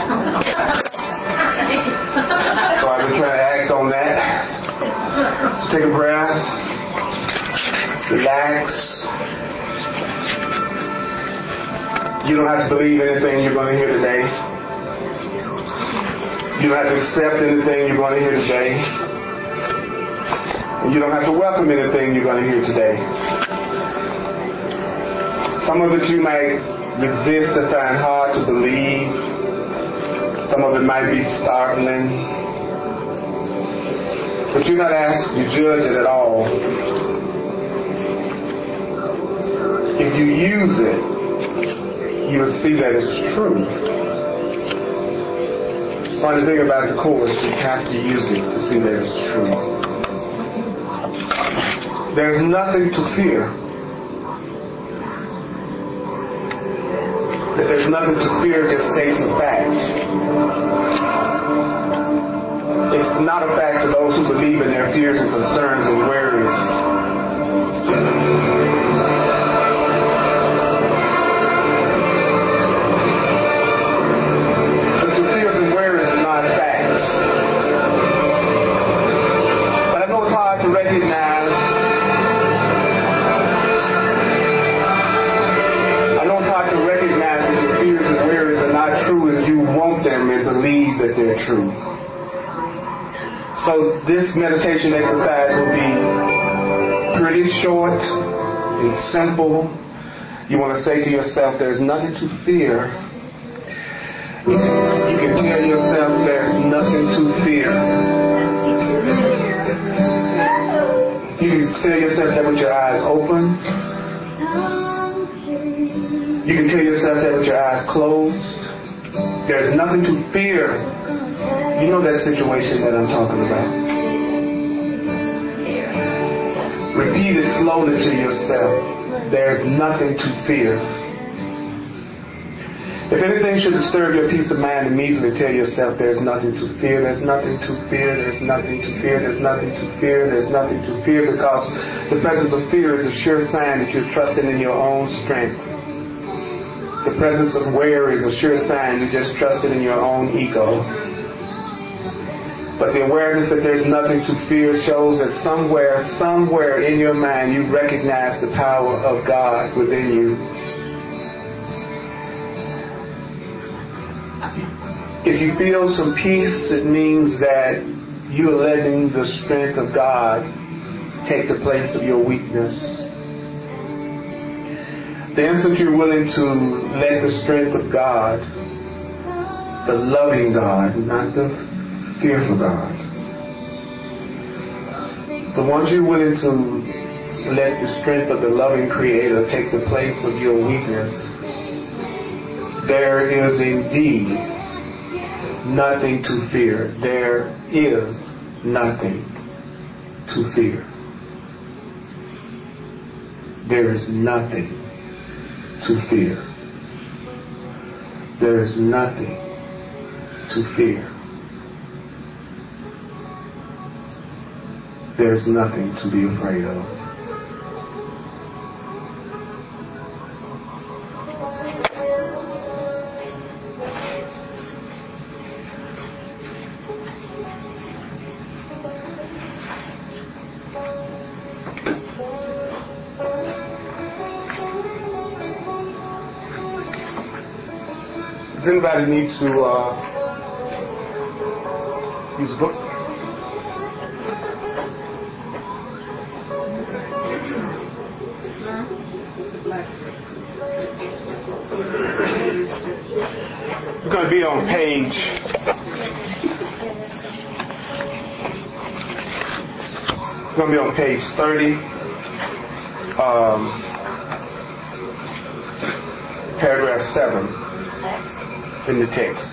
So I've been trying to act on that. So take a breath. Relax. You don't have to believe anything you're going to hear today. You don't have to accept anything you're going to hear today. And you don't have to welcome anything you're going to hear today. Some of it you might resist or find hard to believe. Some of it might be startling. But you're not asked to judge it at all. If you use it, you'll see that it's true. It's funny thing about the course, you have to use it to see that it's true. There's nothing to fear. That there's nothing to fear just states a fact. It's not a fact to those who believe in their fears and concerns and worries. But the fears and worries are not facts. But I know it's hard to recognize. I know it's hard to recognize that the fears and worries are not true if you want them and believe that they're true. So this meditation exercise will be pretty short and simple. You want to say to yourself, there's nothing to fear. You can tell yourself there's nothing to fear. You can tell yourself that with your eyes open. You can tell yourself that with your eyes closed. There's nothing to fear. You know that situation that I'm talking about. Repeat it slowly to yourself. There's nothing to fear. If anything should disturb your peace of mind, immediately tell yourself there's nothing to fear. There's nothing to fear. There's nothing to fear. There's nothing to fear. There's nothing to fear, because the presence of fear is a sure sign that you're trusting in your own strength. The presence of worry is a sure sign you're just trusting in your own ego. But the awareness that there's nothing to fear shows that somewhere in your mind you recognize the power of God within you. If you feel some peace, it means that you're letting the strength of God take the place of your weakness. The instant you're willing to let the strength of God, the loving God, not the fearful God, but once you're willing to let the strength of the loving Creator take the place of your weakness, there is indeed nothing to fear. There is nothing to fear. There is nothing to fear. There is nothing to fear. There's nothing to be afraid of. Does anybody need to use a book? We're going to be on page 30, paragraph 7 in the text.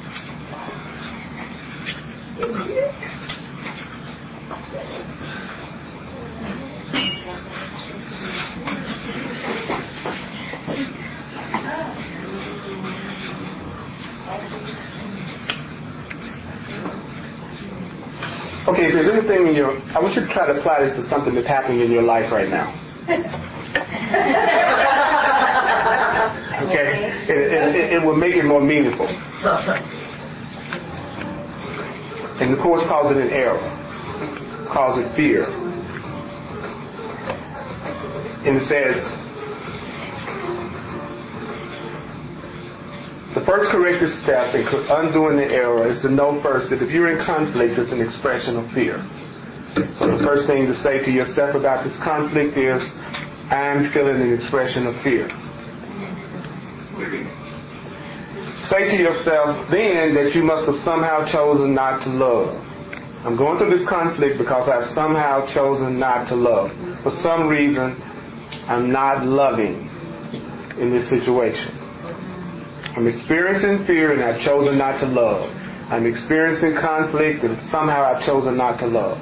Okay, if there's anything in your... I want you to try to apply this to something that's happening in your life right now. Okay? It will make it more meaningful. And the Course calls it an error. Calls it fear. And it says, the first corrective step in undoing the error is to know first that if you're in conflict, it's an expression of fear. So the first thing to say to yourself about this conflict is, I'm feeling an expression of fear. Say to yourself then that you must have somehow chosen not to love. I'm going through this conflict because I've somehow chosen not to love. For some reason, I'm not loving in this situation. I'm experiencing fear and I've chosen not to love. I'm experiencing conflict and somehow I've chosen not to love.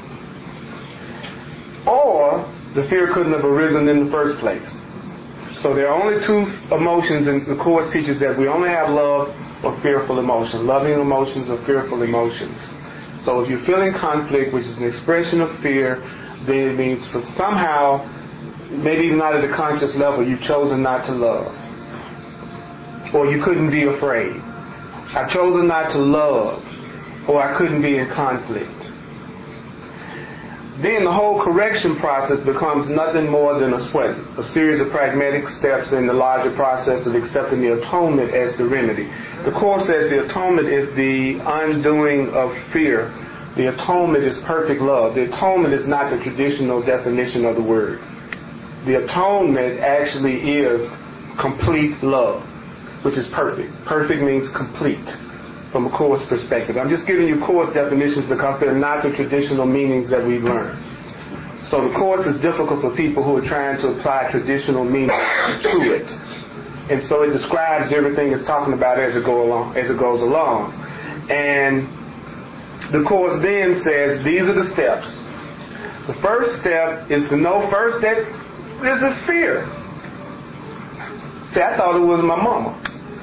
Or the fear couldn't have arisen in the first place. So there are only two emotions, and the Course teaches that we only have love or fearful emotion. Loving emotions or fearful emotions. So if you're feeling conflict, which is an expression of fear, then it means for somehow, maybe even not at a conscious level, you've chosen not to love. Or you couldn't be afraid. I've chosen not to love, or I couldn't be in conflict. Then the whole correction process becomes nothing more than a series of pragmatic steps in the larger process of accepting the atonement as the remedy. The Course says the atonement is the undoing of fear. The atonement is perfect love. The atonement is not the traditional definition of the word. The atonement actually is complete love, which is perfect. Perfect means complete from a Course perspective. I'm just giving you Course definitions because they're not the traditional meanings that we've learned. So the Course is difficult for people who are trying to apply traditional meanings to it. And so it describes everything it's talking about as it goes along. And the Course then says these are the steps. The first step is to know first that this is fear. See, I thought it was my mama.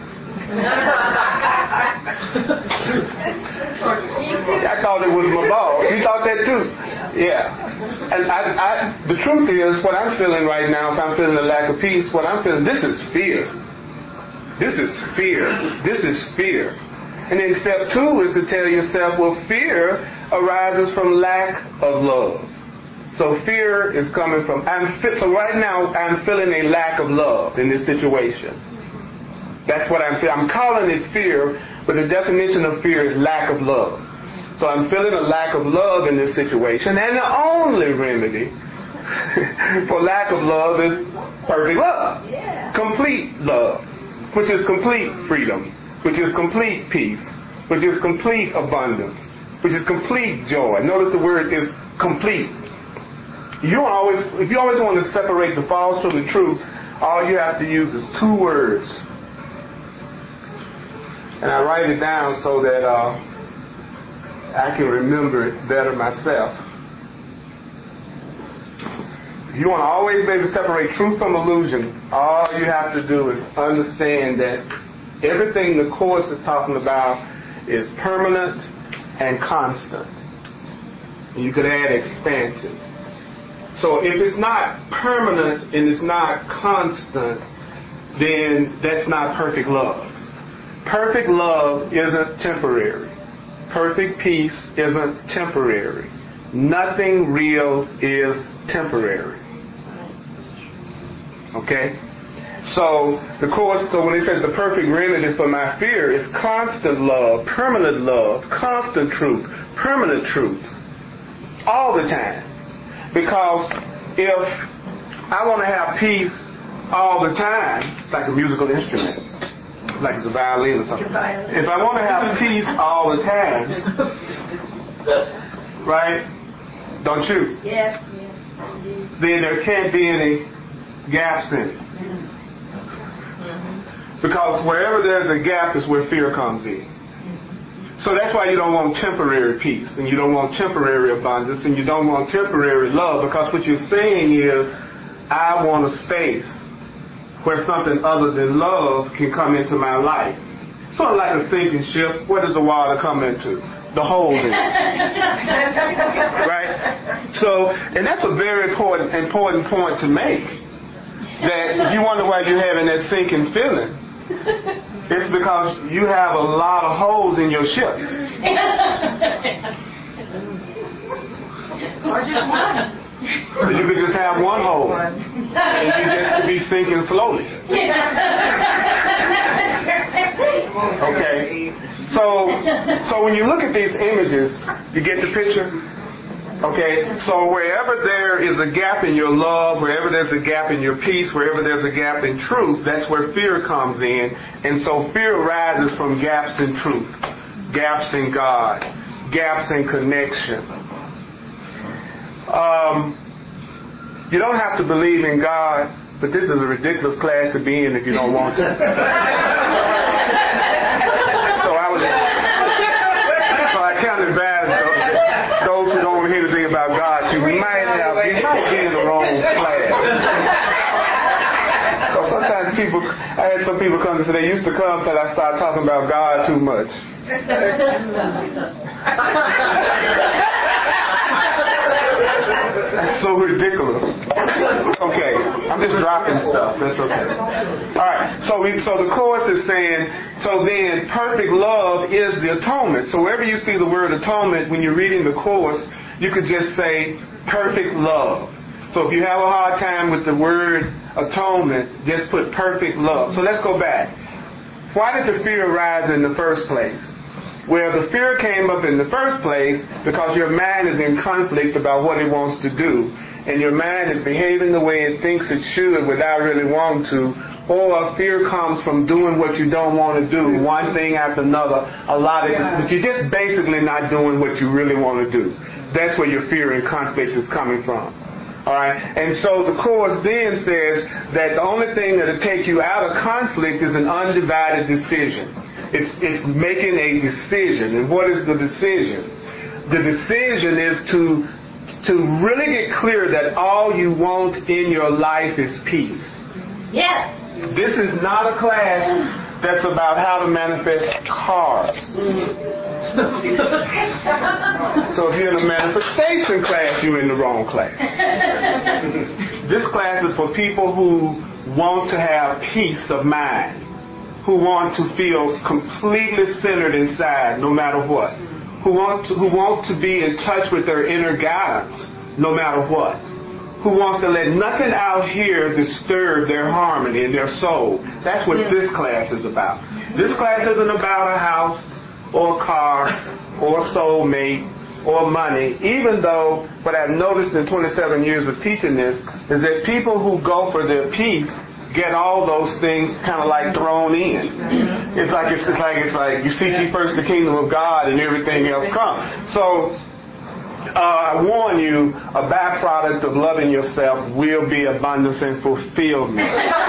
I thought it was my boss. You thought that too? Yeah. And the truth is, what I'm feeling right now, if I'm feeling a lack of peace, what I'm feeling, this is fear. This is fear. This is fear. And then step two is to tell yourself, well, fear arises from lack of love. So fear is coming from, so right now I'm feeling a lack of love in this situation. That's what I'm feeling. I'm calling it fear, but the definition of fear is lack of love. So I'm feeling a lack of love in this situation, and the only remedy for lack of love is perfect love. Yeah. Complete love, which is complete freedom, which is complete peace, which is complete abundance, which is complete joy. Notice the word is complete. If you always want to separate the false from the true, all you have to use is two words. And I write it down so that I can remember it better myself. If you want to always be able to separate truth from illusion, all you have to do is understand that everything the Course is talking about is permanent and constant. And you could add expansive. So if it's not permanent and it's not constant, then that's not perfect love. Perfect love isn't temporary. Perfect peace isn't temporary. Nothing real is temporary. Okay? So the Course, so when it says the perfect remedy for my fear is constant love, permanent love, constant truth, permanent truth, all the time. Because if I want to have peace all the time, it's like a musical instrument. Like it's a violin or something. If I want to have peace all the time, right? Don't you? Yes. Then there can't be any gaps in it. Because wherever there's a gap is where fear comes in. So that's why you don't want temporary peace, and you don't want temporary abundance, and you don't want temporary love, because what you're saying is, I want a space where something other than love can come into my life. Sort of like a sinking ship. Where does the water come into? The hole in it. Right? So, and that's a very important point to make. that if you wonder why you're having that sinking feeling, it's because you have a lot of holes in your ship. Or just one. You could just have one hole, and you just be sinking slowly. Okay. So when you look at these images, you get the picture? Okay, so wherever there is a gap in your love, wherever there's a gap in your peace, wherever there's a gap in truth, that's where fear comes in. And so fear arises from gaps in truth, gaps in God, gaps in connection. You don't have to believe in God, but this is a ridiculous class to be in if you don't want to. So I can't advise those who don't want to hear anything about God, you might be in the wrong class. So sometimes I had some people come to say they used to come till I started talking about God too much. That's so ridiculous. Okay, I'm just dropping stuff. That's okay. All right. So the course is saying, so then perfect love is the atonement. So wherever you see the word atonement, when you're reading the course, you could just say perfect love. So if you have a hard time with the word atonement, just put perfect love. So let's go back. Why did the fear arise in the first place? Well, the fear came up in the first place because your mind is in conflict about what it wants to do. And your mind is behaving the way it thinks it should without really wanting to. Or fear comes from doing what you don't want to do, one thing after another, a lot of it. But you're just basically not doing what you really want to do. That's where your fear and conflict is coming from. All right? And so the Course then says that the only thing that will take you out of conflict is an undivided decision. It's making a decision. And what is the decision? The decision is to really get clear that all you want in your life is peace. Yes. This is not a class that's about how to manifest cars. So if you're in a manifestation class, you're in the wrong class. This class is for people who want to have peace of mind, who want to feel completely centered inside no matter what, who want to be in touch with their inner guidance no matter what, who wants to let nothing out here disturb their harmony and their soul. That's what this class is about. This class isn't about a house or a car or a soulmate or money, even though what I've noticed in 27 years of teaching this is that people who go for their peace get all those things kind of like thrown in. It's like you seek ye first the kingdom of God and everything else comes. So I warn you, a byproduct of loving yourself will be abundance and fulfillment.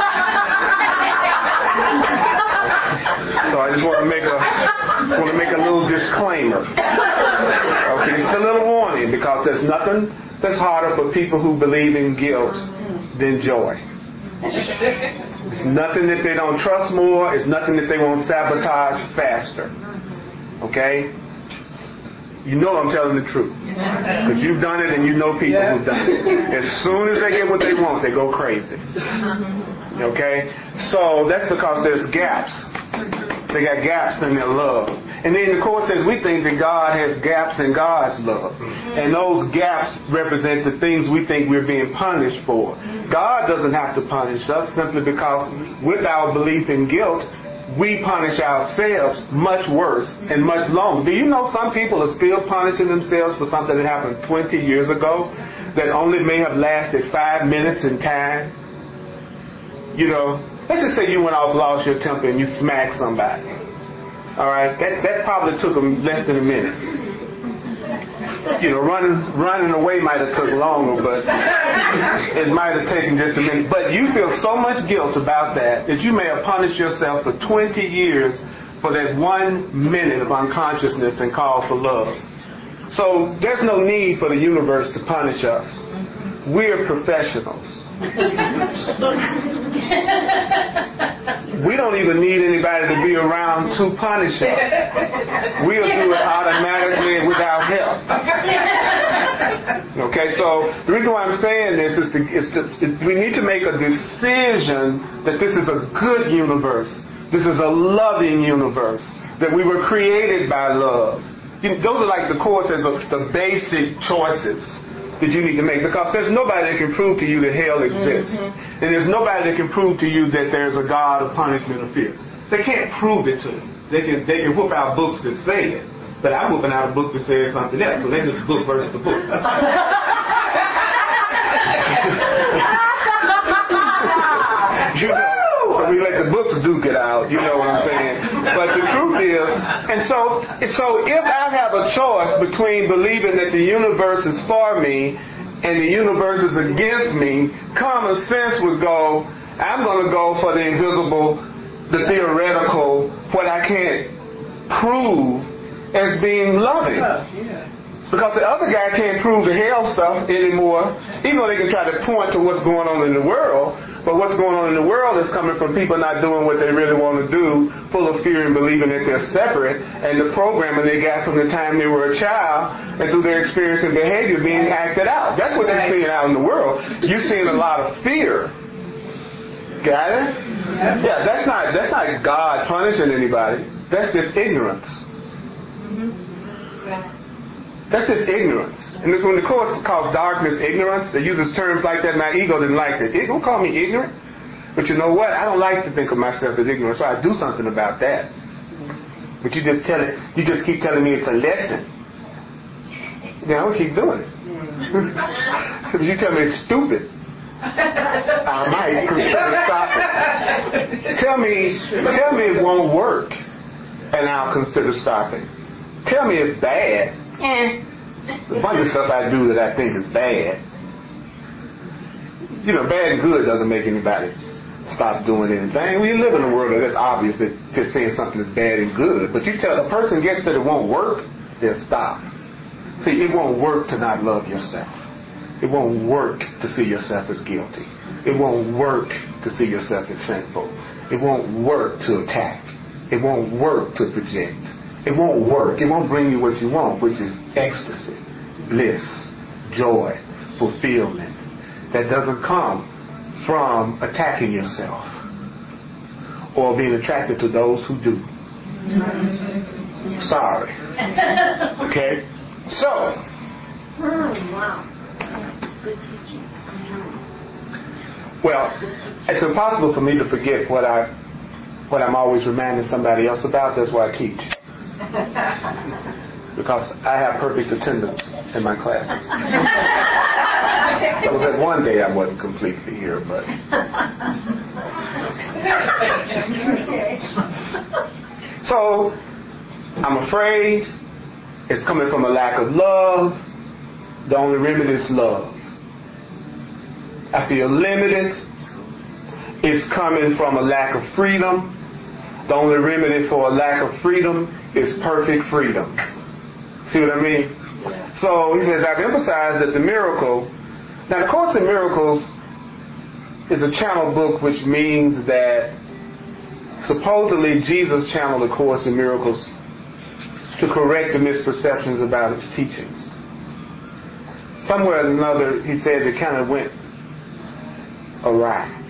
So I just want to make a little disclaimer. Okay, just a little warning, because there's nothing that's harder for people who believe in guilt than joy. It's nothing that they don't trust more. It's nothing that they won't sabotage faster. Okay? You know I'm telling the truth. Because you've done it and you know people who've done it. As soon as they get what they want, they go crazy. Okay? So that's because there's gaps. They got gaps in their love. And then the Course says we think that God has gaps in God's love. And those gaps represent the things we think we're being punished for. God doesn't have to punish us simply because with our belief in guilt, we punish ourselves much worse and much longer. Do you know some people are still punishing themselves for something that happened 20 years ago that only may have lasted 5 minutes in time? You know, let's just say you went off, lost your temper, and you smacked somebody. All right, that probably took them less than a minute. You know, running away might have took longer, but it might have taken just a minute. But you feel so much guilt about that you may have punished yourself for 20 years for that 1 minute of unconsciousness and call for love. So there's no need for the universe to punish us. We're professionals. We don't even need anybody to be around to punish us. We'll do it automatically without help. Okay, so the reason why I'm saying this is we need to make a decision that this is a good universe. This is a loving universe. That we were created by love. Those are like the core says the basic choices that you need to make, because there's nobody that can prove to you that hell exists. And there's nobody that can prove to you that there's a God of punishment or fear. They can't prove it to you. They can whoop out books that say it. But I'm whooping out a book that says something else. So they just book versus the book. You know, so we let the books duke it out. You know what I'm saying? But the truth is, and so if I have a choice between believing that the universe is for me and the universe is against me, common sense would go, I'm going to go for the invisible, the theoretical, what I can't prove as being loving. Because the other guy can't prove the hell stuff anymore, even though they can try to point to what's going on in the world. But what's going on in the world is coming from people not doing what they really want to do, full of fear and believing that they're separate, and the programming they got from the time they were a child and through their experience and behavior being acted out. That's what they're seeing out in the world. You're seeing a lot of fear. Got it? Yeah, that's not God punishing anybody. That's just ignorance. That's just ignorance. And when the Course calls darkness ignorance, it uses terms like that. My ego didn't like it. It don't call me ignorant. But you know what? I don't like to think of myself as ignorant, so I do something about that. But you just keep telling me it's a lesson. Then I will keep doing it. If you tell me it's stupid, I might consider stopping. Tell me it won't work, and I'll consider stopping. Tell me it's bad. There's a bunch of stuff I do that I think is bad. You know, bad and good doesn't make anybody stop doing anything. We live in a world that it's obvious that just saying something is bad and good. But you tell a person gets that it won't work, they'll stop. See, it won't work to not love yourself. It won't work to see yourself as guilty. It won't work to see yourself as sinful. It won't work to attack. It won't work to project. It won't work. It won't bring you what you want, which is ecstasy, bliss, joy, fulfillment. That doesn't come from attacking yourself or being attracted to those who do. Sorry. Okay? So. Wow. Good teaching. Well, it's impossible for me to forget what I'm always reminding somebody else about. That's why I teach. Because I have perfect attendance in my classes. There was that one day I wasn't completely here, but so I'm afraid it's coming from a lack of love. The only remedy is love. I feel limited. It's coming from a lack of freedom. The only remedy for a lack of freedom is perfect freedom. See what I mean? So he says, I've emphasized that the miracle. Now, the Course in Miracles is a channel book, which means that supposedly Jesus channeled the Course in Miracles to correct the misperceptions about its teachings. Somewhere or another, he says it kind of went awry.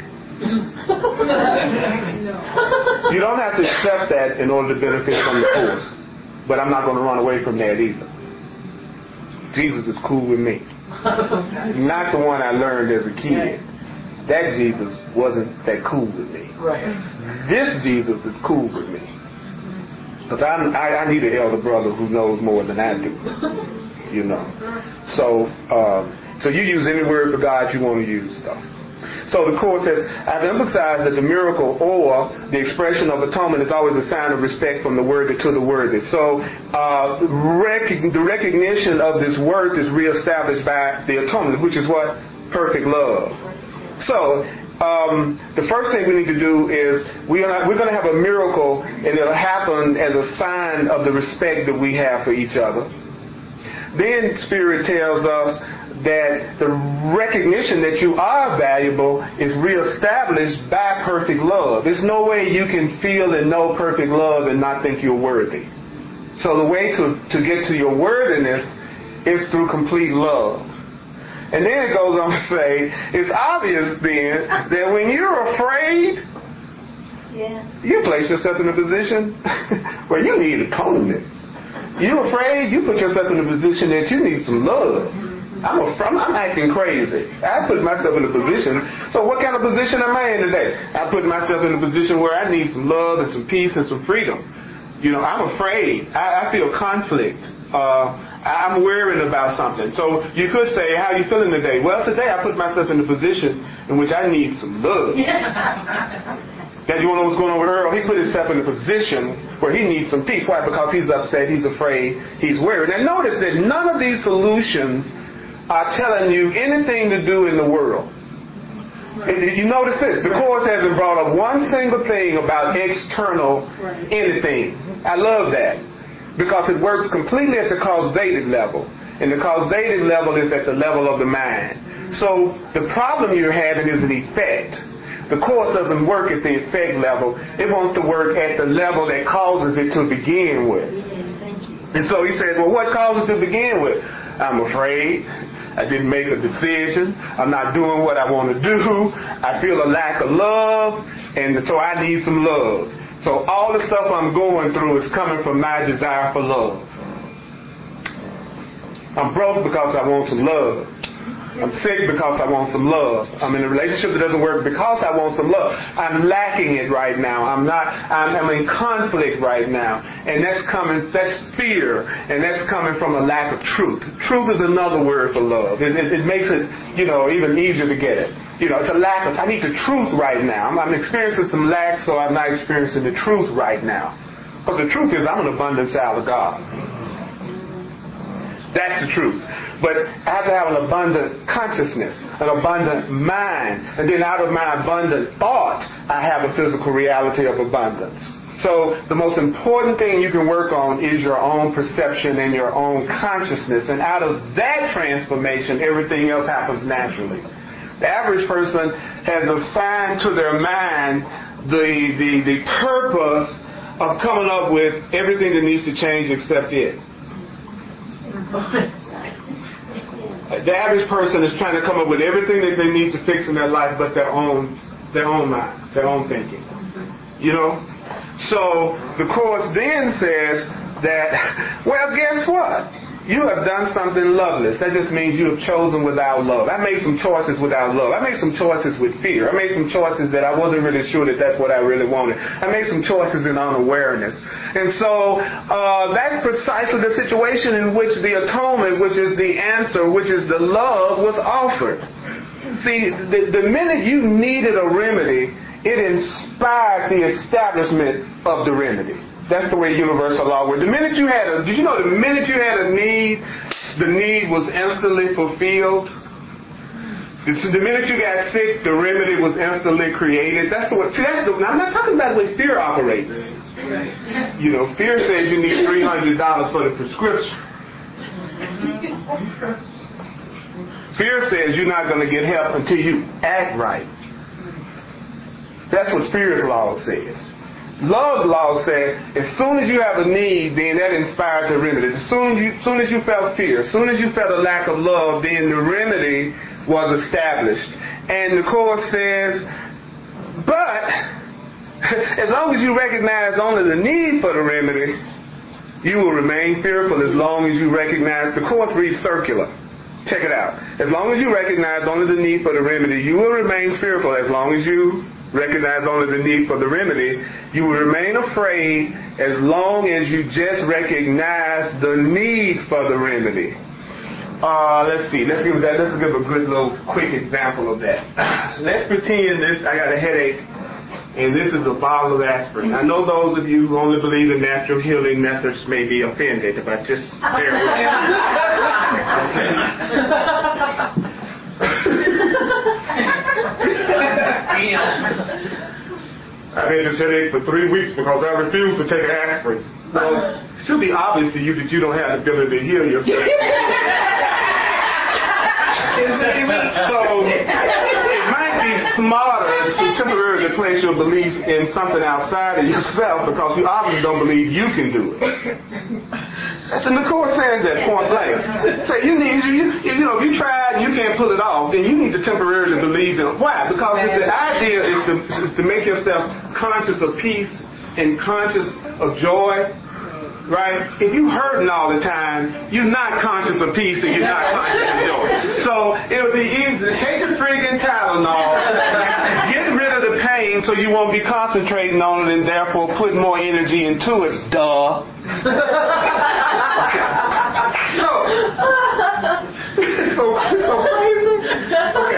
You don't have to accept that in order to benefit from the Course. But I'm not going to run away from that either. Jesus is cool with me. Not the one I learned as a kid. That Jesus wasn't that cool with me. This Jesus is cool with me. Because I need an elder brother who knows more than I do. You know. So you use any word for God you want to use stuff. So the Course says, I've emphasized that the miracle or the expression of atonement is always a sign of respect from the worthy to the worthy. So the recognition of this worth is reestablished by the atonement, which is what? Perfect love. So the first thing we need to do is we're going to have a miracle, and it'll happen as a sign of the respect that we have for each other. Then Spirit tells us that the recognition that you are valuable is reestablished by perfect love. There's no way you can feel and know perfect love and not think you're worthy. So the way to get to your worthiness it's through complete love. And then it goes on to say, it's obvious then that when you're afraid, you place yourself in a position where you need atonement. You're afraid, you put yourself in a position that you need some love. I'm acting crazy. I put myself in a position. So what kind of position am I in today? I put myself in a position where I need some love and some peace and some freedom. I'm afraid. I feel conflict. I'm worried about something. So you could say, how are you feeling today? Well, today I put myself in a position in which I need some love. That you want to know what's going on with Earl? He put himself in a position where he needs some peace. Why? Because he's upset, he's afraid, he's worried. And notice that none of these solutions are telling you anything to do in the world. You notice this. The Course hasn't brought up one single thing about external anything. I love that. Because it works completely at the causative level. And the causative level is at the level of the mind. So the problem you're having is an effect. The Course doesn't work at the effect level. It wants to work at the level that causes it to begin with. And so he said, well, what causes it to begin with? I'm afraid. I didn't make a decision. I'm not doing what I want to do. I feel a lack of love. And so I need some love. So all the stuff I'm going through is coming from my desire for love. I'm broke because I want some love. I'm sick because I want some love. I'm in a relationship that doesn't work because I want some love. I'm lacking it right now. I'm in conflict right now. And that's fear. And that's coming from a lack of truth. Truth is another word for love. It makes it, even easier to get it. It's a lack of, I need the truth right now. I'm experiencing some lack, so I'm not experiencing the truth right now. Because the truth is I'm an abundant child of God. That's the truth. But I have to have an abundant consciousness, an abundant mind. And then out of my abundant thought, I have a physical reality of abundance. So the most important thing you can work on is your own perception and your own consciousness. And out of that transformation, everything else happens naturally. The average person has assigned to their mind the purpose of coming up with everything that needs to change except it. The average person is trying to come up with everything that they need to fix in their life but their own mind, their own thinking. So the Course then says that, well, guess what? You have done something loveless. That just means you have chosen without love. I made some choices without love. I made some choices with fear. I made some choices that I wasn't really sure that that's what I really wanted. I made some choices in unawareness. And so that's precisely the situation in which the atonement, which is the answer, which is the love, was offered. See, the minute you needed a remedy, it inspired the establishment of the remedy. That's the way universal law works. The minute you had a need, the need was instantly fulfilled. The minute you got sick, the remedy was instantly created. That's the way. I'm not talking about the way fear operates. Fear says you need $300 for the prescription. Fear says you're not going to get help until you act right. That's what fear's law says. Love's law said, as soon as you have a need, then that inspired the remedy. As soon as you felt fear, as soon as you felt a lack of love, then the remedy was established. And the Course says, but as long as you recognize only the need for the remedy, you will remain fearful as long as you recognize. The Course reads circular. Check it out. As long as you recognize only the need for the remedy, you will remain fearful. As long as you recognize only the need for the remedy, you will remain afraid as long as you just recognize the need for the remedy. Let's see. Let's give a good little quick example of that. Let's pretend I got a headache, and this is a bottle of aspirin. I know those of you who only believe in natural healing methods may be offended, but just bear with me. I've had this headache for 3 weeks because I refuse to take an aspirin. Well, it should be obvious to you that you don't have the ability to heal yourself. So it might be smarter to temporarily place your belief in something outside of yourself because you obviously don't believe you can do it. And the Course says that point blank. So if you tried and you can't pull it off, then you need to temporarily believe in it. Why? Because the idea is to make yourself conscious of peace and conscious of joy. Right? If you hurting all the time, you're not conscious of peace and you're not conscious of joy. So it would be easy to take the friggin' Tylenol, get rid of the pain so you won't be concentrating on it and therefore put more energy into it. Duh. So crazy. Okay.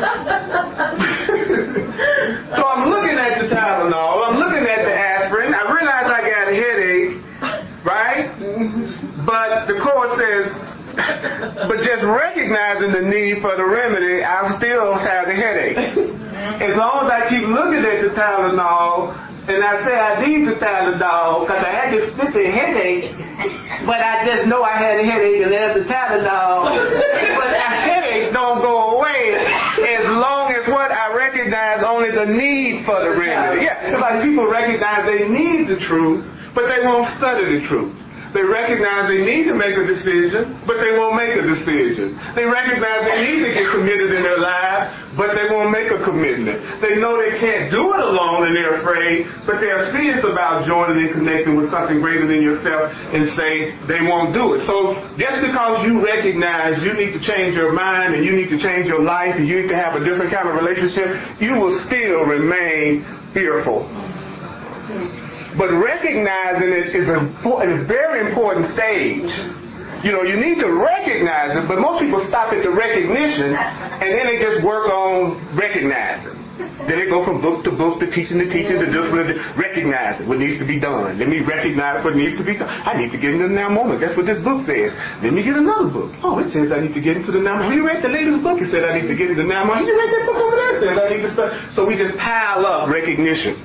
So I'm looking at the Tylenol, I'm looking at the aspirin, I realize I got a headache. Right? But the Course says, but just recognizing the need for the remedy, I still have the headache. As long as I keep looking at the Tylenol, and I say I need the Tylenol because I had this stupid headache, but I just know I had a headache and there's the Tylenol. But that headache don't go away as long as what I recognize only the need for the remedy. Yeah, it's like people recognize they need the truth, but they won't study the truth. They recognize they need to make a decision, but they won't make a decision. They recognize they need to get committed in their lives, but they won't make a commitment. They know they can't do it alone and they're afraid, but they're serious about joining and connecting with something greater than yourself and say they won't do it. So just because you recognize you need to change your mind and you need to change your life and you need to have a different kind of relationship, you will still remain fearful. But recognizing it is a very important stage. You know, you need to recognize it, but most people stop at the recognition, and then they just work on recognizing. Then they go from book to book, to teaching to just recognize what needs to be done. Let me recognize what needs to be done. I need to get into the now moment. That's what this book says. Let me get another book. Oh, it says I need to get into the now moment. You read the latest book? It said I need to get into the now moment. You read that book over there? It says I need to start. So we just pile up recognition.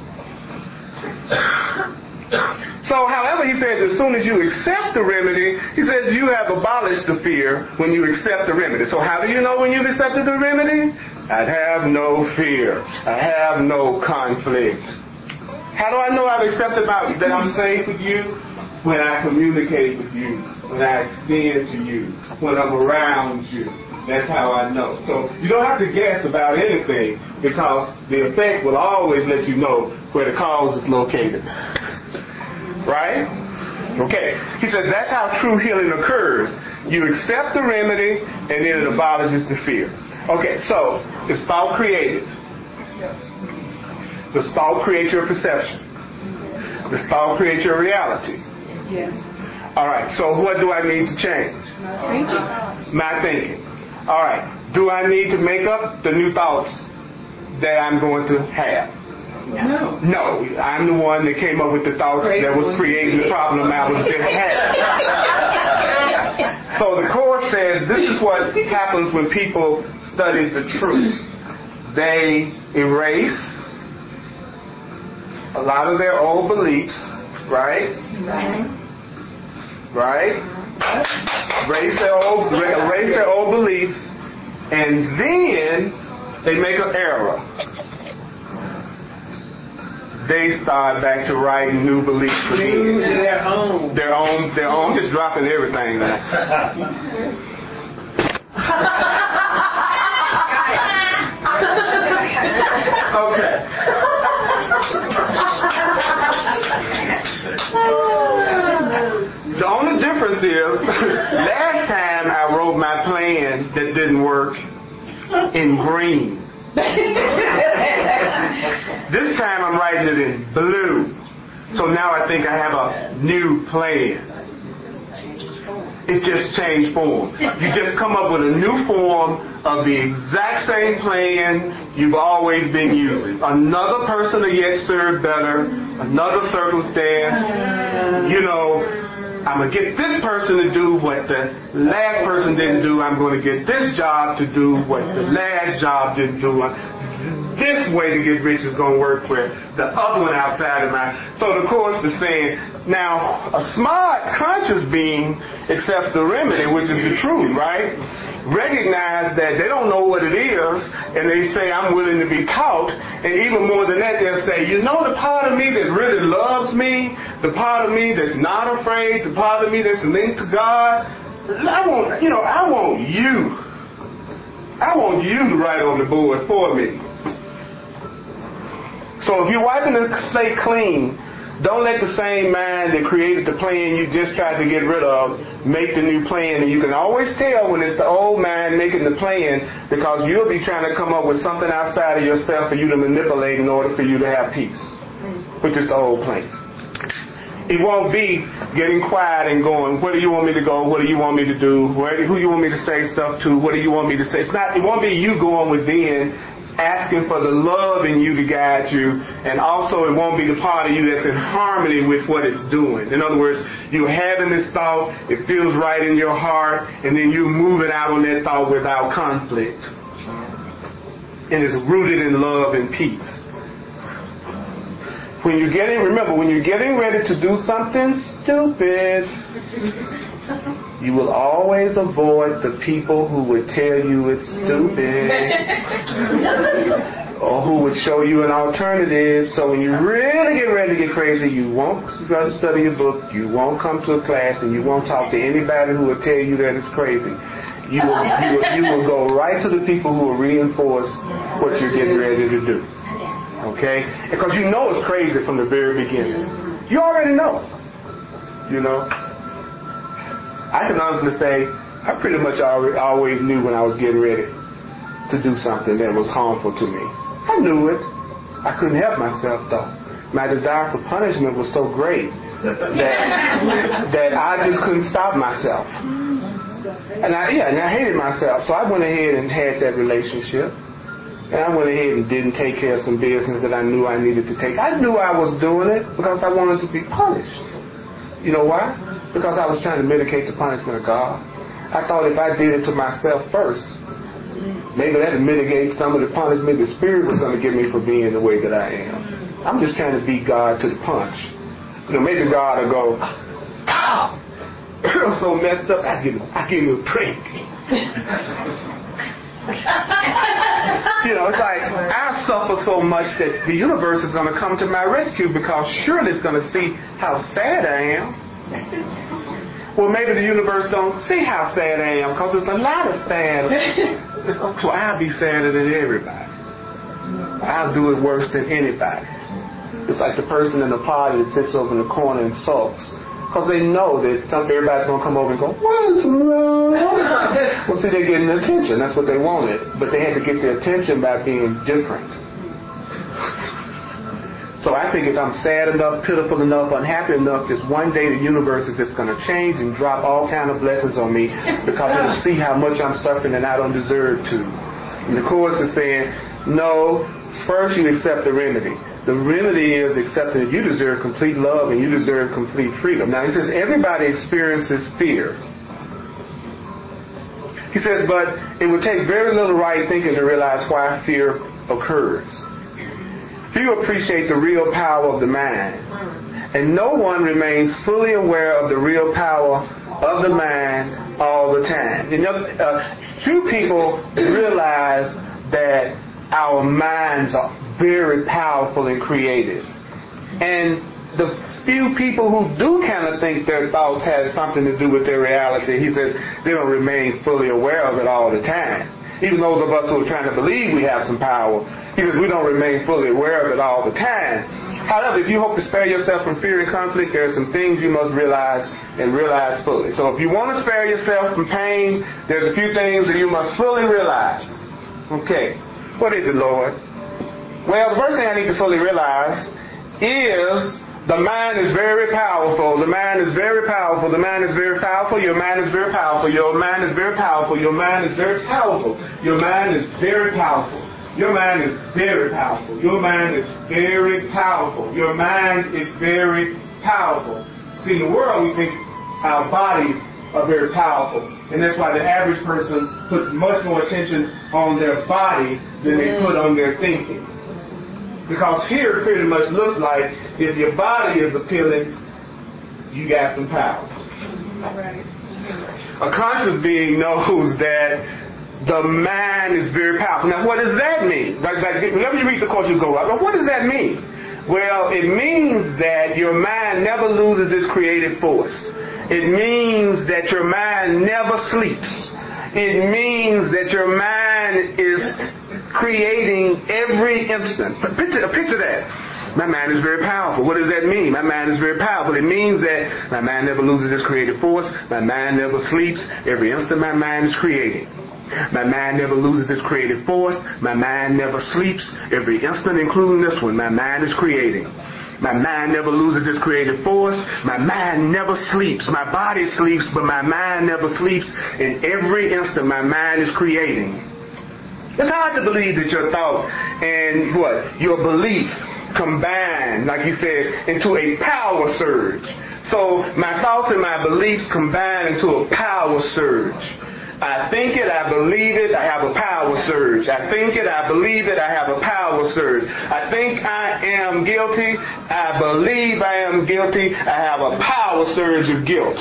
So, however, he says as soon as you accept the remedy, he says you have abolished the fear when you accept the remedy. So how do you know when you've accepted the remedy? I have no fear. I have no conflict. How do I know I've accepted that I'm safe with you? When I communicate with you, when I extend to you, when I'm around you. That's how I know. So you don't have to guess about anything because the effect will always let you know where the cause is located. Right? Okay. He says that's how true healing occurs. You accept the remedy and then it abolishes the fear. Okay, so is thought created? Yes. Does thought create your perception? Does thought create your reality? Yes. All right, so what do I need to change? My thinking. All right, do I need to make up the new thoughts that I'm going to have? No, I'm the one that came up with the thoughts that was creating the problem I was just having. So the Course says this is what happens when people study the truth. They erase a lot of their old beliefs, right? Right? Erase their old beliefs, and then they make an error. They start back to writing new beliefs again. Their own, just dropping everything now. Okay. The only difference is, last time I wrote my plan that didn't work in green. This time I'm writing it in blue. So now I think I have a new plan. It's just changed form. You just come up with a new form of the exact same plan you've always been using. Another person to yet serve better, another circumstance. You know, I'm going to get this person to do what the last person didn't do. I'm going to get this job to do what the last job didn't do. this way to get rich is going to work for the other one outside of mine. So the Course is saying, now, a smart, conscious being accepts the remedy, which is the truth, right? Recognize that they don't know what it is, and they say, I'm willing to be taught. And even more than that, they'll say, you know, the part of me that really loves me, the part of me that's not afraid, the part of me that's linked to God, I want you to write on the board for me. So if you're wiping the slate clean, don't let the same mind that created the plan you just tried to get rid of make the new plan. And you can always tell when it's the old mind making the plan, because you'll be trying to come up with something outside of yourself for you to manipulate in order for you to have peace, which is the old plan. It won't be getting quiet and going, where do you want me to go? What do you want me to do? Who you want me to say stuff to? What do you want me to say? It won't be you going within, asking for the love in you to guide you. And also it won't be the part of you that's in harmony with what it's doing. In other words, you're having this thought, it feels right in your heart, and then you're moving out on that thought without conflict. And it's rooted in love and peace. When you're getting ready to do something stupid, you will always avoid the people who would tell you it's stupid or who would show you an alternative. So when you really get ready to get crazy, you won't study a book, you won't come to a class, and you won't talk to anybody who will tell you that it's crazy. You will go right to the people who will reinforce what you're getting ready to do. Okay? Because you know it's crazy from the very beginning. You already know. You know? I can honestly say, I pretty much always knew when I was getting ready to do something that was harmful to me. I knew it. I couldn't help myself, though. My desire for punishment was so great that I just couldn't stop myself. And I hated myself. So I went ahead and had that relationship. And I went ahead and didn't take care of some business that I knew I needed to take. I knew I was doing it because I wanted to be punished. You know why? Because I was trying to mitigate the punishment of God. I thought if I did it to myself first, maybe that would mitigate some of the punishment the Spirit was going to give me for being the way that I am. I'm just trying to beat God to the punch. You know, maybe God will go, "Oh, you're so messed up, I give you a break." You know, it's like I suffer so much that the universe is going to come to my rescue, because surely it's going to see how sad I am. Well, maybe the universe don't see how sad I am, because there's a lot of sad. So I'll be sadder than everybody. I'll do it worse than anybody. It's like the person in the party that sits over in the corner and sulks, because they know that everybody's going to come over and go, "What's wrong?" Well, see, they're getting attention. That's what they wanted. But they had to get their attention by being different. So I think if I'm sad enough, pitiful enough, unhappy enough, just one day the universe is just going to change and drop all kind of blessings on me, because it'll see how much I'm suffering and I don't deserve to. And the Course is saying, no, first you accept the remedy. The remedy is accepting that you deserve complete love and you deserve complete freedom. Now, he says everybody experiences fear. He says, but it would take very little right thinking to realize why fear occurs. Few appreciate the real power of the mind, and no one remains fully aware of the real power of the mind all the time. You know, few people realize that our minds are very powerful and creative. And the few people who do kind of think their thoughts have something to do with their reality, he says, they don't remain fully aware of it all the time. Even those of us who are trying to believe we have some power, he says, we don't remain fully aware of it all the time. However, if you hope to spare yourself from fear and conflict, there are some things you must realize and realize fully. So if you want to spare yourself from pain, there's a few things that you must fully realize. Okay. What is it, Lord? Well, the first thing I need to fully realize is the mind is very powerful. The mind is very powerful. The mind is very powerful. Your mind is very powerful. Your mind is very powerful. Your mind is very powerful. Your mind is very powerful. Your mind is very powerful. Your mind is very powerful. Your mind is very powerful. See, in the world, we think our bodies are very powerful. And that's why the average person puts much more attention on their body than they put on their thinking. Because fear pretty much looks like if your body is appealing, you got some power. Right. A conscious being knows that the mind is very powerful. Now, what does that mean? Like whenever you read the course, you go, well, what does that mean? Well, it means that your mind never loses its creative force. It means that your mind never sleeps. It means that your mind is creating every instant. Picture that. My mind is very powerful. What does that mean? My mind is very powerful. It means that my mind never loses its creative force. My mind never sleeps. Every instant my mind is creating. My mind never loses its creative force. My mind never sleeps. Every instant, including this one, my mind is creating. My mind never loses its creative force. My mind never sleeps. My body sleeps, but my mind never sleeps. In every instant, my mind is creating. It's hard to believe that your thought and your belief combine, like he says, into a power surge. So my thoughts and my beliefs combine into a power surge. I think it, I believe it, I have a power surge. I think it, I believe it, I have a power surge. I think I am guilty, I believe I am guilty, I have a power surge of guilt.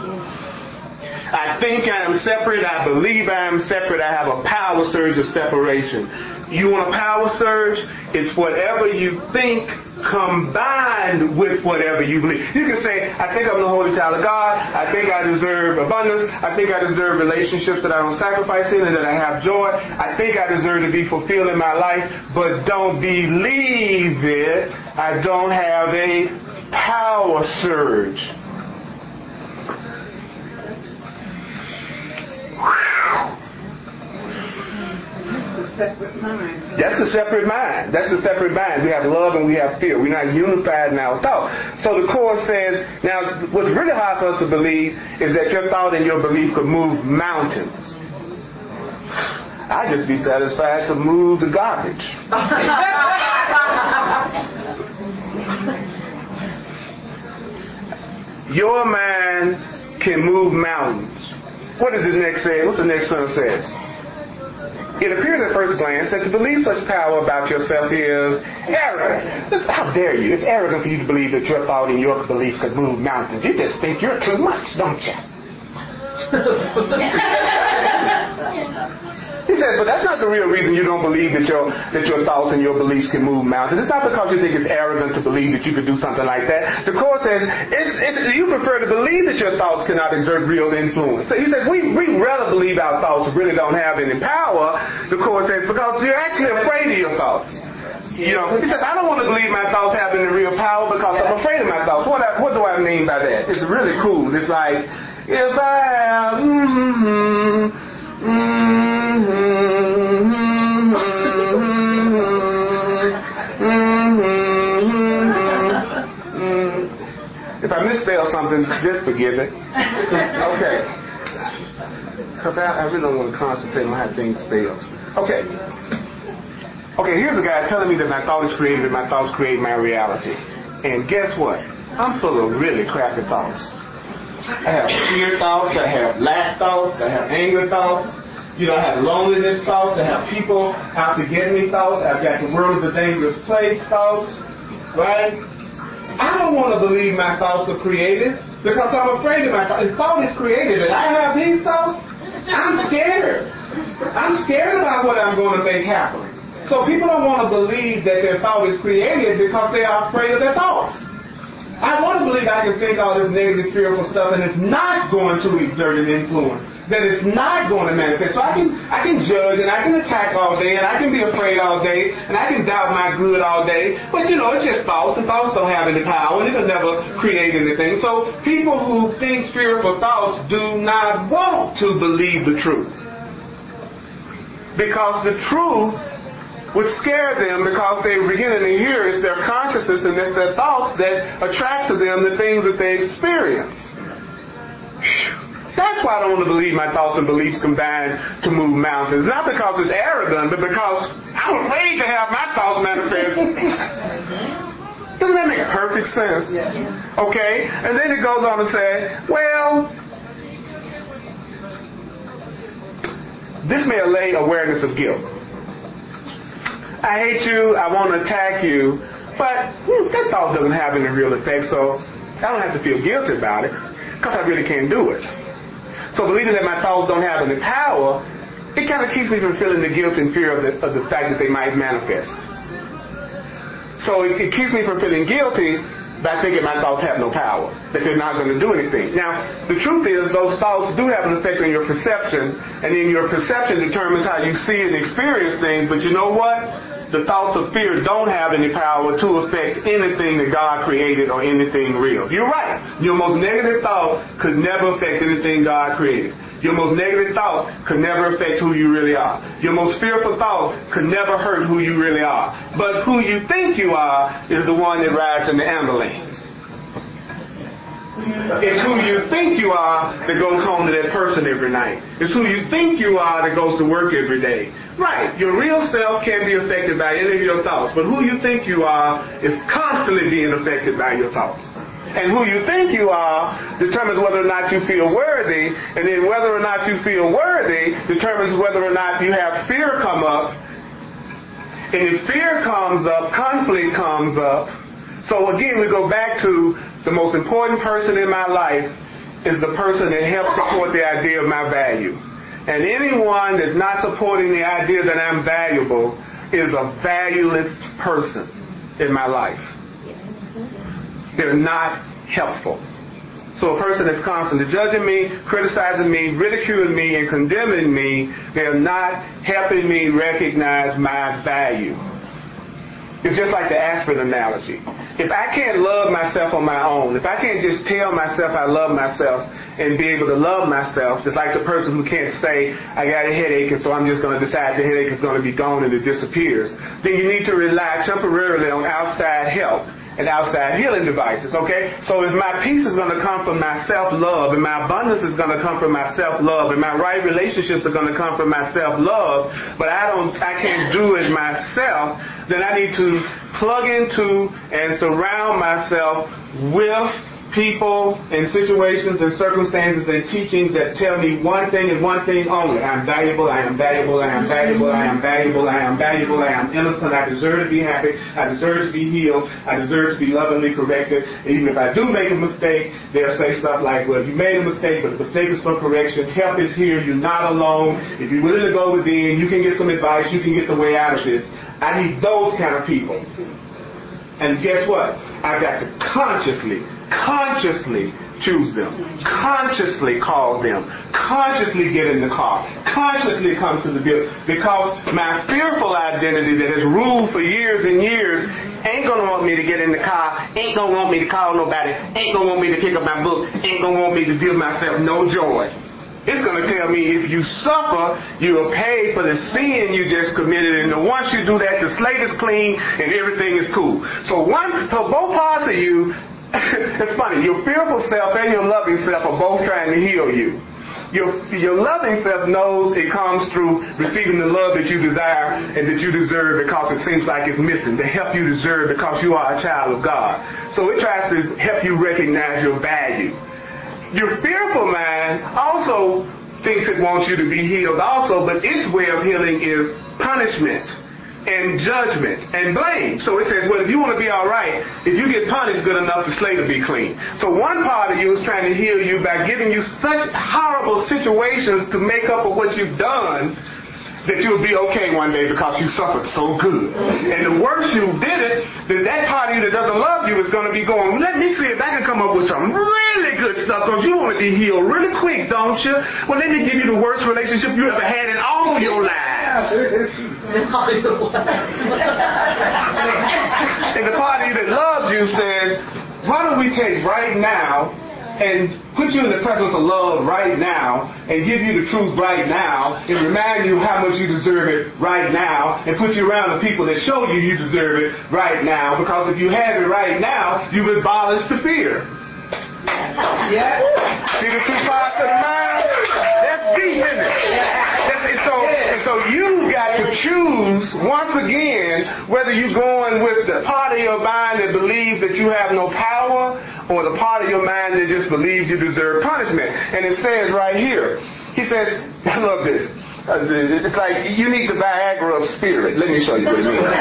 I think I am separate, I believe I am separate, I have a power surge of separation. You want a power surge? It's whatever you think combined with whatever you believe. You can say, I think I'm the holy child of God. I think I deserve abundance. I think I deserve relationships that I don't sacrifice in and that I have joy. I think I deserve to be fulfilled in my life, but don't believe it. I don't have a power surge. Separate mind. That's the separate mind. That's the separate mind. We have love and we have fear. We're not unified in our thought. So the Course says, now what's really hard for us to believe is that your thought and your belief could move mountains. I'd just be satisfied to move the garbage. Your mind can move mountains. What does the next say? What's the next sentence says? It appears at first glance that to believe such power about yourself is arrogant. How dare you? It's arrogant for you to believe that your thought and your belief could move mountains. You just think you're too much, don't you? He says, but that's not the real reason you don't believe that your thoughts and your beliefs can move mountains. It's not because you think it's arrogant to believe that you could do something like that. The Course says, you prefer to believe that your thoughts cannot exert real influence. So he says, we rather believe our thoughts really don't have any power. The Course says, because you're actually afraid of your thoughts. You know, he says, I don't want to believe my thoughts have any real power because I'm afraid of my thoughts. What do I mean by that? It's really cool. It's like, if I have, if I misspell something, just forgive it. Okay. Because I really don't want to concentrate on how things spell. Okay. Okay, here's a guy telling me that my thought is created and my thoughts create my reality. And guess what? I'm full of really crappy thoughts. I have fear thoughts, I have lack thoughts, I have anger thoughts, I have loneliness thoughts, I have people out to get me thoughts, I've got the world is a dangerous place thoughts, right? I don't want to believe my thoughts are created because I'm afraid of my thoughts. If thought is created and I have these thoughts, I'm scared. I'm scared about what I'm going to make happen. So people don't want to believe that their thought is created because they are afraid of their thoughts. I want to believe I can think all this negative, fearful stuff and it's not going to exert an influence. That it's not going to manifest. So I can judge and I can attack all day and I can be afraid all day and I can doubt my good all day. But it's just thoughts and thoughts don't have any power and it'll never create anything. So people who think fearful thoughts do not want to believe the truth. Because the truth would scare them because they were beginning to hear it's their consciousness and it's their thoughts that attract to them the things that they experience. That's why I don't want to believe my thoughts and beliefs combine to move mountains. Not because it's arrogant, but because I'm afraid to have my thoughts manifest. Doesn't that make perfect sense? Okay? And then it goes on to say, well, this may allay awareness of guilt. I hate you, I want to attack you, but that thought doesn't have any real effect, so I don't have to feel guilty about it, because I really can't do it. So believing that my thoughts don't have any power, it kind of keeps me from feeling the guilt and fear of the fact that they might manifest. So it keeps me from feeling guilty by thinking my thoughts have no power, that they're not going to do anything. Now, the truth is those thoughts do have an effect on your perception, and then your perception determines how you see and experience things, but you know what? The thoughts of fear don't have any power to affect anything that God created or anything real. You're right. Your most negative thought could never affect anything God created. Your most negative thought could never affect who you really are. Your most fearful thought could never hurt who you really are. But who you think you are is the one that rides in the ambulance. It's who you think you are that goes home to that person every night. It's who you think you are that goes to work every day. Right, your real self can't be affected by any of your thoughts, but who you think you are is constantly being affected by your thoughts. And who you think you are determines whether or not you feel worthy, and then whether or not you feel worthy determines whether or not you have fear come up. And if fear comes up, conflict comes up. So again, we go back to the most important person in my life is the person that helps support the idea of my value. And anyone that's not supporting the idea that I'm valuable is a valueless person in my life. They're not helpful. So a person that's constantly judging me, criticizing me, ridiculing me, and condemning me, they're not helping me recognize my value. It's just like the aspirin analogy. If I can't love myself on my own, if I can't just tell myself I love myself and be able to love myself, just like the person who can't say, I got a headache and so I'm just going to decide the headache is going to be gone and it disappears, then you need to rely temporarily on outside help and outside healing devices, okay? So if my peace is going to come from my self-love, and my abundance is going to come from my self-love, and my right relationships are going to come from my self-love, but I can't do it myself, then I need to plug into and surround myself with people and situations and circumstances and teachings that tell me one thing and one thing only. I'm valuable, I am valuable, I am valuable, I am valuable, I am valuable, I am innocent, I deserve to be happy, I deserve to be healed, I deserve to be lovingly corrected. And even if I do make a mistake, they'll say stuff like, well, you made a mistake, but the mistake is for correction. Help is here, you're not alone. If you're willing to go within, you can get some advice, you can get the way out of this. I need those kind of people. And guess what? I've got to consciously choose them, consciously call them, consciously get in the car, consciously come to the building, because my fearful identity that has ruled for years and years ain't going to want me to get in the car, ain't going to want me to call nobody, ain't going to want me to pick up my book, ain't going to want me to give myself no joy. It's going to tell me if you suffer, you are paid for the sin you just committed, and once you do that, the slate is clean and everything is cool. So both parts of you, it's funny, your fearful self and your loving self are both trying to heal you. Your loving self knows it comes through receiving the love that you desire and that you deserve because it seems like it's missing, the help you deserve because you are a child of God. So it tries to help you recognize your value. Your fearful mind also thinks it wants you to be healed also, but its way of healing is punishment and judgment and blame. So it says, well, if you want to be all right, if you get punished good enough, the slate will be clean. So one part of you is trying to heal you by giving you such horrible situations to make up for what you've done that you'll be okay one day because you suffered so good. And the worse you did it, then that part of you that doesn't love you is going to be going, let me see if I can come up with some really good stuff because you want to be healed really quick, don't you? Well, let me give you the worst relationship you ever had in all your lives. And the part of you that loves you says, why don't we take right now and put you in the presence of love right now and give you the truth right now and remind you how much you deserve it right now and put you around the people that show you you deserve it right now, because if you have it right now, you've abolished the fear. Yeah. See the two parts of the mind? That's deep, isn't it? And so you got to choose once again whether you're going with the part of your mind that believes that you have no power or the part of your mind that just believes you deserve punishment. And it says right here, he says, I love this, It's like you need the Viagra of spirit. Let me show you what it means.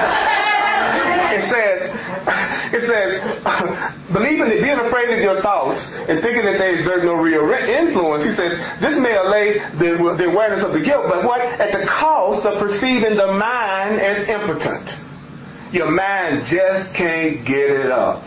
It says, believing that being afraid of your thoughts and thinking that they exert no real influence, he says, this may allay the awareness of the guilt, but what? At the cost of perceiving the mind as impotent. Your mind just can't get it up.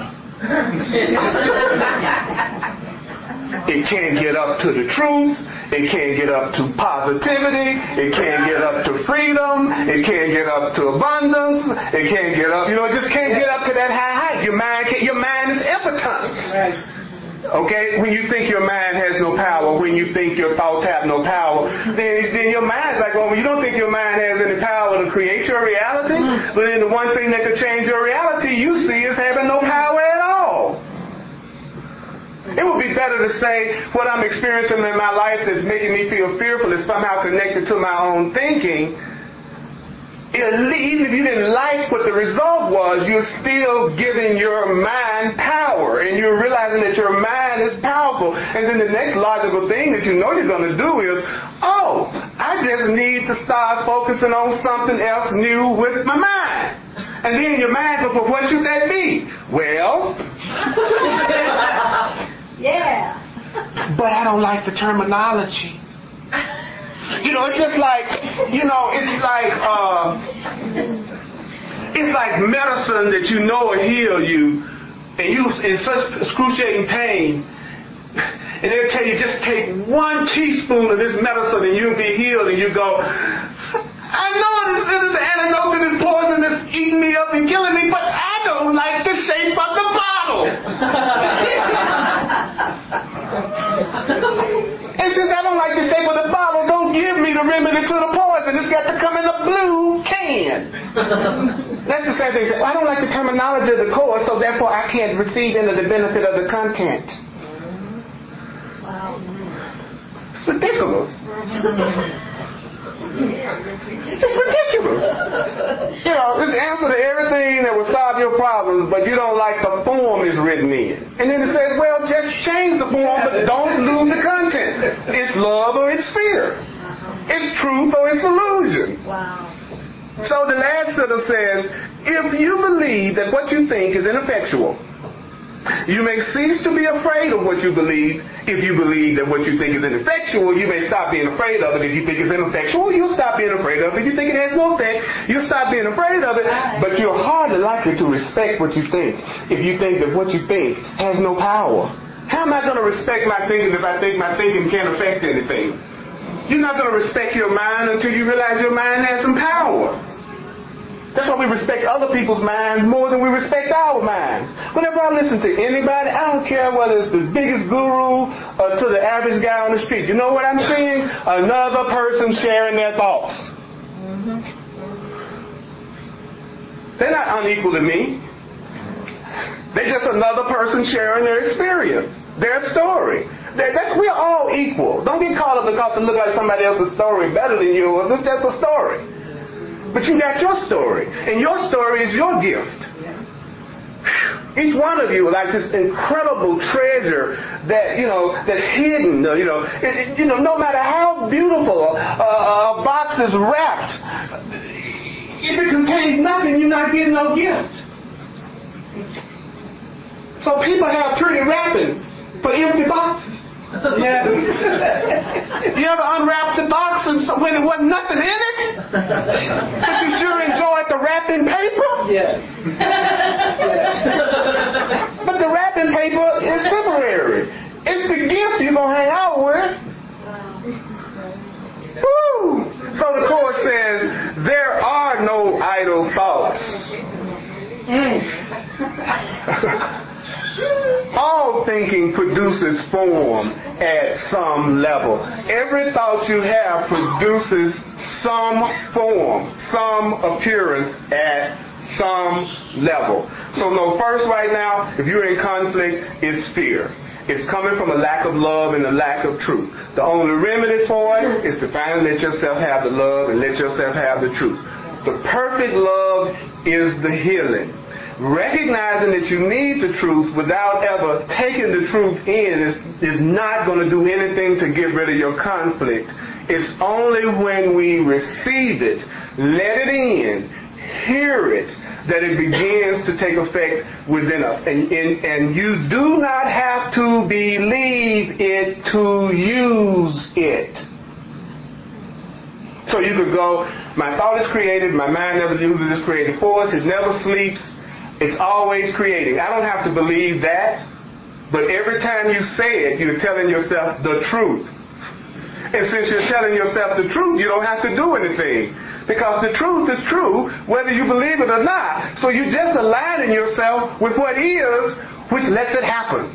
It can't get up to the truth. It can't get up to positivity. It can't get up to freedom. It can't get up to abundance. It can't get up, it just can't get up to that high height. Your mind is impotent. Right. Okay? When you think your mind has no power, when you think your thoughts have no power, then your mind's like, well, you don't think your mind has any power to create your reality, but then the one thing that could change your reality you see is having no power at all. It would be better to say what I'm experiencing in my life that's making me feel fearful is somehow connected to my own thinking. Even if you didn't like what the result was, you're still giving your mind power, and you're realizing that your mind is powerful. And then the next logical thing that you know you're going to do is, I just need to start focusing on something else new with my mind. And then your mind goes, well, what should that be? Well... Yeah. But I don't like the terminology. It's just like, it's like medicine that you know will heal you, and you in such excruciating pain, and they'll tell you just take 1 teaspoon of this medicine and you'll be healed, and you go, I know this is the antidote to this poison that's eating me up and killing me, but I don't like the shape of the bottle. And since I don't like the shape of the bottle, don't give me the remedy to the poison. It's got to come in a blue can. That's the same thing. I don't like the terminology of the course, so therefore I can't receive any of the benefit of the content. Wow. It's ridiculous. It's ridiculous. It's the answer to everything that will solve your problems, but you don't like the form it's written in. And then it says, well, just change the form, but don't lose the content. It's love or it's fear. It's truth or it's illusion. Wow. So the last sentence says, if you believe that what you think is ineffectual, you may cease to be afraid of what you believe. If you believe that what you think is ineffectual, you may stop being afraid of it. If you think it's ineffectual, you'll stop being afraid of it. If you think it has no effect, you'll stop being afraid of it. But you're hardly likely to respect what you think if you think that what you think has no power. How am I going to respect my thinking if I think my thinking can't affect anything? You're not going to respect your mind until you realize your mind has some power. That's why we respect other people's minds more than we respect our minds. Whenever I listen to anybody, I don't care whether it's the biggest guru or to the average guy on the street. You know what I'm seeing? Another person sharing their thoughts. They're not unequal to me. They're just another person sharing their experience, their story. We're all equal. Don't get caught up because it looks like somebody else's story better than yours. It's just a story. But you got your story, and your story is your gift. Each one of you is like this incredible treasure that that's hidden. No matter how beautiful a box is wrapped, if it contains nothing, you're not getting no gift. So people have pretty wrappings for empty boxes. Yeah. You ever unwrapped the box when there wasn't nothing in it? But you sure enjoyed the wrapping paper? Yes. But the wrapping paper is temporary. It's the gift you're going to hang out with. Woo! So the Course says, there are no idle thoughts. All thinking produces form at some level. Every thought you have produces some form, some appearance at some level. So no, first right now, if you're in conflict, it's fear. It's coming from a lack of love and a lack of truth. The only remedy for it is to finally let yourself have the love and let yourself have the truth. The perfect love is the healing. Recognizing that you need the truth without ever taking the truth in is not going to do anything to get rid of your conflict. It's only when we receive it, let it in, hear it, that it begins to take effect within us. And you do not have to believe it to use it. So you could go, my thought is created, my mind never loses its creative force, it never sleeps, it's always creating. I don't have to believe that, but every time you say it, you're telling yourself the truth. And since you're telling yourself the truth, you don't have to do anything. Because the truth is true, whether you believe it or not. So you're just aligning yourself with what is, which lets it happen.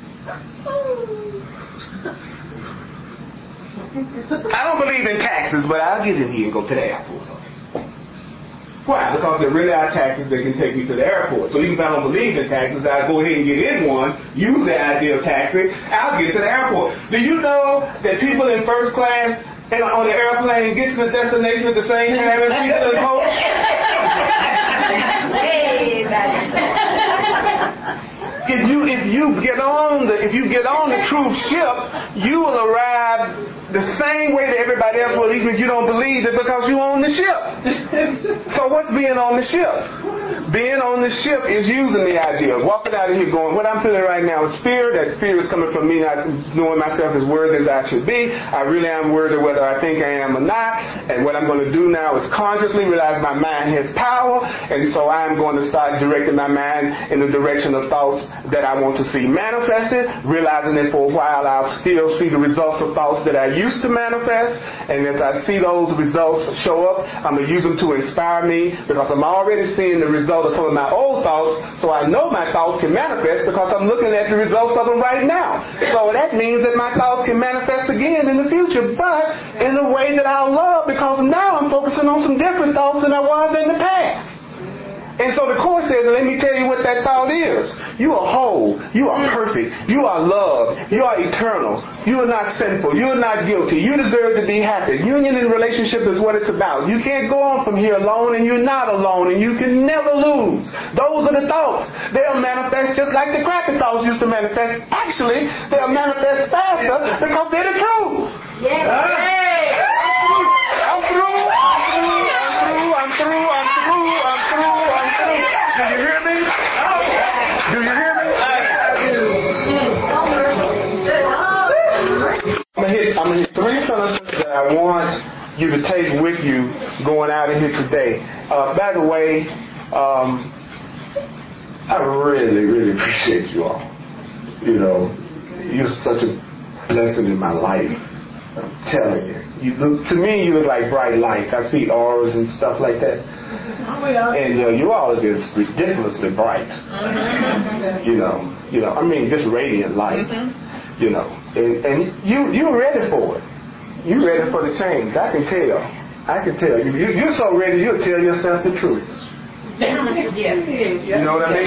I don't believe in taxes, but I'll get in here and go to the airport. Why? Because there really are taxes that can take me to the airport. So even if I don't believe in taxes, I'll go ahead and get in one, use the idea of taxing, I'll get to the airport. Do you know that people in first class and on the airplane get to the destination at the same time as people in the coach? If you get on the truth ship, you will arrive the same way that everybody else will, even if you don't believe it, because you're on the ship. So what's being on the ship? Being on the ship is using the idea, walking out of here going, what I'm feeling right now is fear. That fear is coming from me not knowing myself as worthy as I should be. I really am worthy whether I think I am or not. And what I'm going to do now is consciously realize my mind has power. And so I'm going to start directing my mind in the direction of thoughts that I want to see manifested, realizing that for a while I'll still see the results of thoughts that I used to manifest. And as I see those results show up, I'm going to use them to inspire me, because I'm already seeing the result of some of my old thoughts, so I know my thoughts can manifest because I'm looking at the results of them right now. So that means that my thoughts can manifest again in the future, but in a way that I'll love, because now I'm focusing on some different thoughts than I was in the past. And so the Course says, let me tell you what that thought is. You are whole. You are perfect. You are loved. You are eternal. You are not sinful. You are not guilty. You deserve to be happy. Union and relationship is what it's about. You can't go on from here alone, and you're not alone, and you can never lose. Those are the thoughts. They'll manifest just like the crappy thoughts used to manifest. Actually, they'll manifest faster because they're the truth. Yeah. I'm through. Do you hear me? Do you hear me? I'm going to hit 3 sentences that I want you to take with you going out of here today. By the way, I really, really appreciate you all. You know, you're such a blessing in my life. I'm telling you. To me, you look like bright lights. I see auras and stuff like that. And you all are just ridiculously bright. You know, I mean, just radiant light. You know, and you're ready for it. You're ready for the change. I can tell. You're so ready, you'll tell yourself the truth. You know what I mean?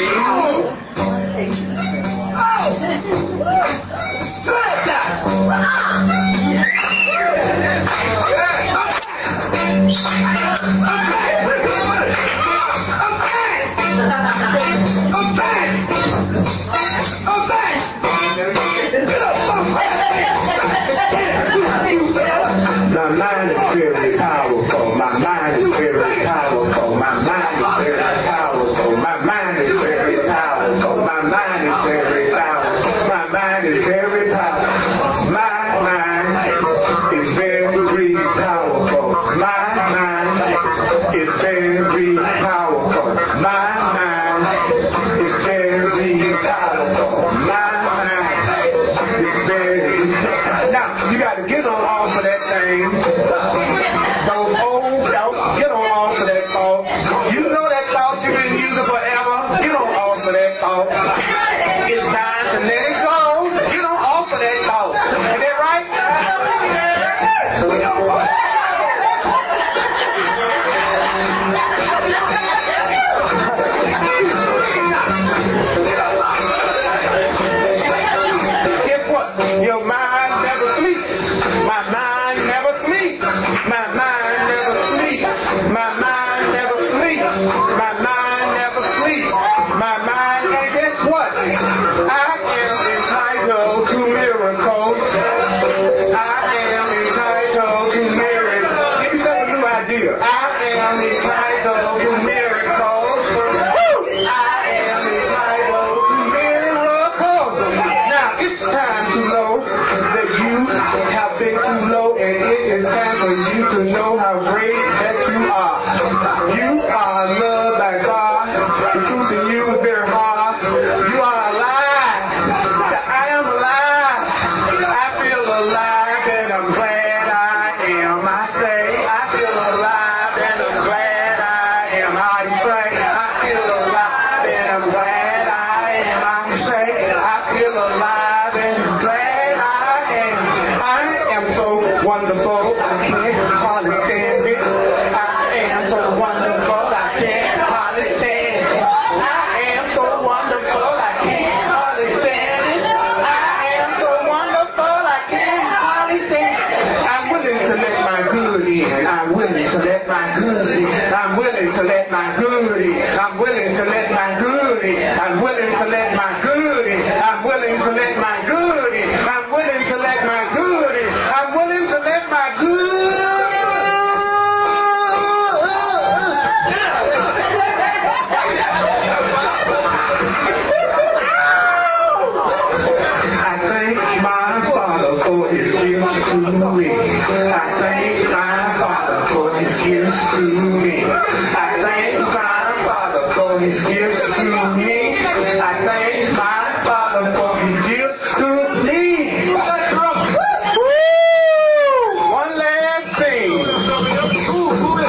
My mind is very powerful. My mind is very powerful. My mind is very powerful. My mind is very powerful. My mind is very powerful. My mind is very powerful. My mind is very powerful. My mind is very powerful. My mind is very powerful. My mind is very. Now you got to get on off of that thing. Don't get on off of that thought. You know that thought you've been using forever. Get on off of that thought. It's time to let it go. Get on off of that thought. Is that right? Guess what? Your mind never sleeps. My mind never sleeps. been too low, and it is time for you to know how great that you are. You are loved by God. The truth in you is very hard. You are alive. I am alive. I feel alive, and I'm glad I am. I say, I feel alive, and I'm glad I am. I say, I feel alive, and I'm glad I am. I say, I feel alive, and I'm glad I am. I am so wonderful, I can't hardly stand it. I am so wonderful, I can't hardly stand it. I am so wonderful, I can't hardly stand it. I am so wonderful, I can't hardly stand it. I'm willing to let my good in. I'm willing to let my good in. I'm willing to let my good in. I'm willing to let my good in. I'm willing to let my good in. I'm willing to let my good in. I'm willing to let my good in. I'm willing to let my good. I thank my Father for His gifts to me. I thank my Father for His gifts to me. I thank my Father for His gifts to me. I thank my Father for His gifts to me. Woo! One last thing.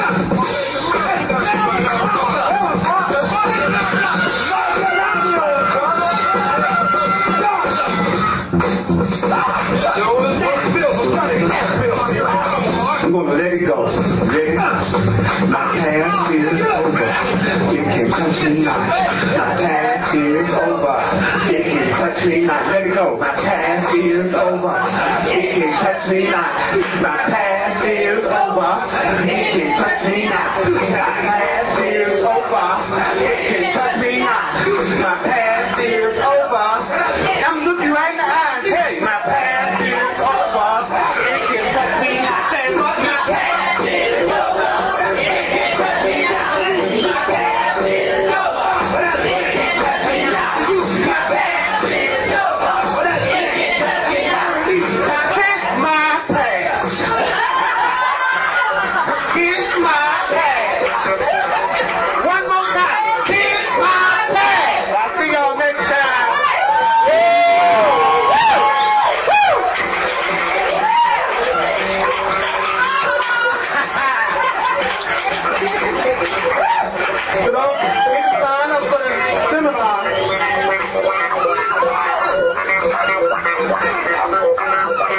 I'm going to let it go. Let it go. My past is over. It can touch me not. My past is over. It can touch me not. Let it go. My past is over. It can touch me not. My past is over. It can touch me not. My past is over. It can touch me not. My past